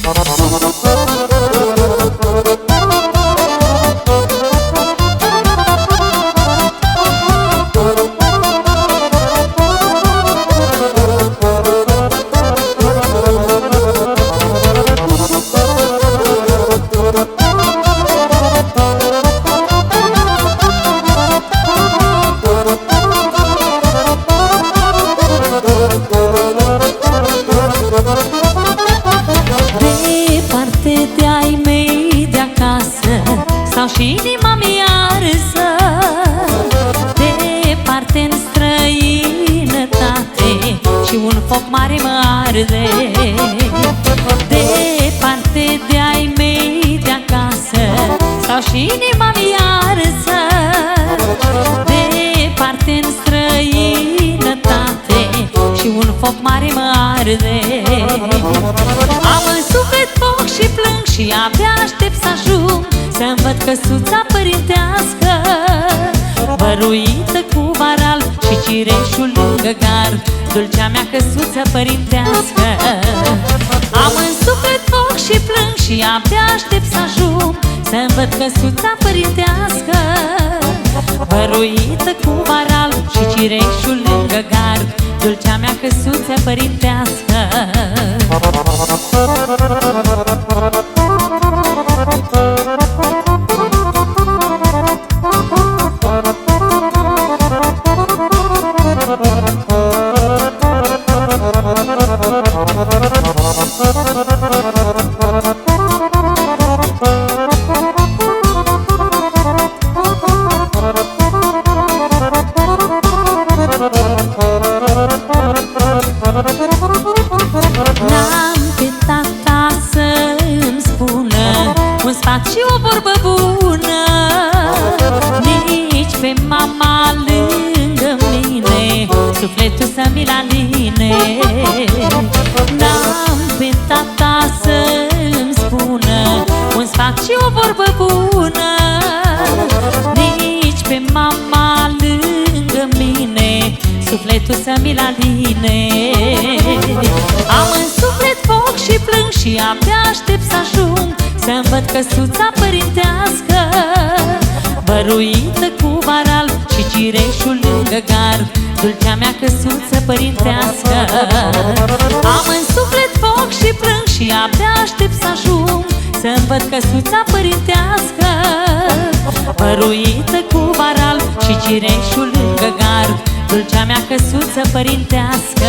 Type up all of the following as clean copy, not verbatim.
Departe de ai mei de acasă, stau și inima mi arsă. Departe în străinătate și un foc mare mă arde. Am în suflet foc și plâng și abia aștept să ajung să-mi văd căsuța părintească, văruită cu varal și cireșul lângă gard, dulcea mea căsuță părintească. Am în suflet foc și plâng și abia aștept să ajung să-mi văd căsuța părintească, văruită cu varal și cireșul lângă gard, dulcea mea căsuță părintească. N-am pe tata să-mi spună un sfat și o vorbă bună, nici pe mama lângă mine sufletul să mi-l aline. N-am pe tata să-mi spună un sfat și o vorbă bună, nici pe mama lângă mine sufletul să mi-l aline. Am în suflet foc și plâng și abia aștept să ajung să-mi văd căsuța părintească, văruită cu varal și cireșul lângă gard, dulcea mea căsuță părintească. Am în suflet foc și plâng și abia aștept să ajung să-mi văd căsuța părintească, văruită cu varal și cireșul lângă gard, dulcea mea căsuță părintească.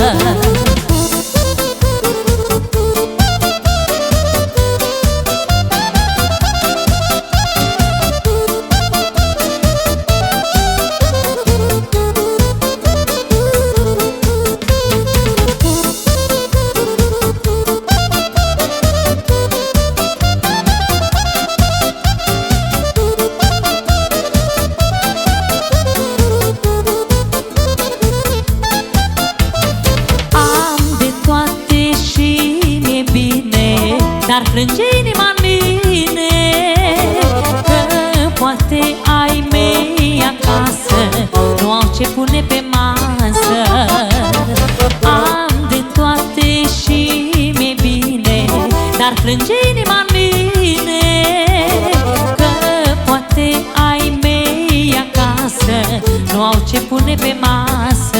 Dar plânge inima-n mine că poate ai mei acasă nu au ce pune pe masă. Am de toate și mi-e bine, dar plânge inima-n mine că poate ai mei acasă nu au ce pune pe masă.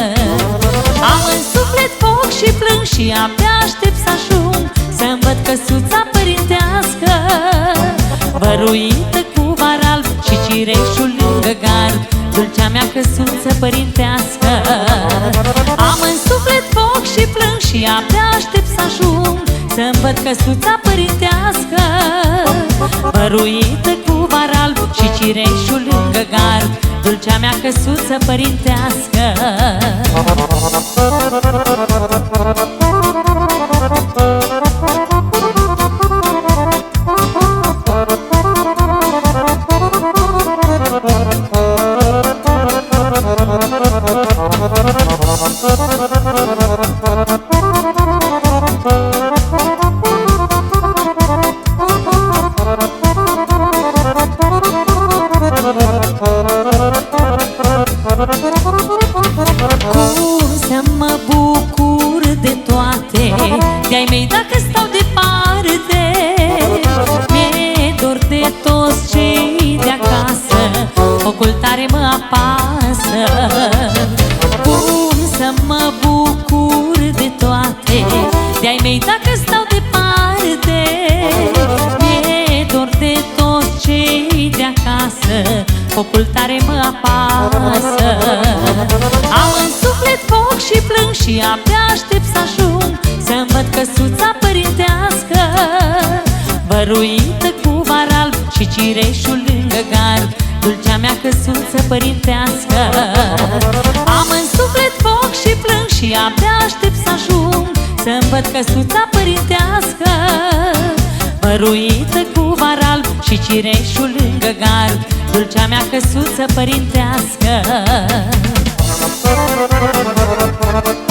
Am în suflet foc și plâng și abia aștept să ajung să-mi văd căsuța părintească, văruită cu varal și cireșul lângă gard, dulcea mea căsuță părintească. Am în suflet foc și plâng și abia aștept să ajung să-mi văd căsuța părintească, văruită cu varal și cireșul lângă gard, dulcea mea căsuță părintească. Cum să mă bucur de toate de-ai mei dacă stau departe, focul tare mă apasă. Cum să mă bucur de toate, de-ai mei dacă stau departe. Mi-e dor de toți cei de acasă, focul tare mă apasă. Am în suflet foc și plâng și abia aștept să ajung să-mi văd căsuța părintească, văruită cu var alb și cireșul lângă gard, dulcea mea căsuță părintească. Am în suflet foc și plâng și abia aștept să ajung să-mi văd căsuța părintească, văruită cu var alb și cireșul lângă gard, dulcea mea căsuță părintească.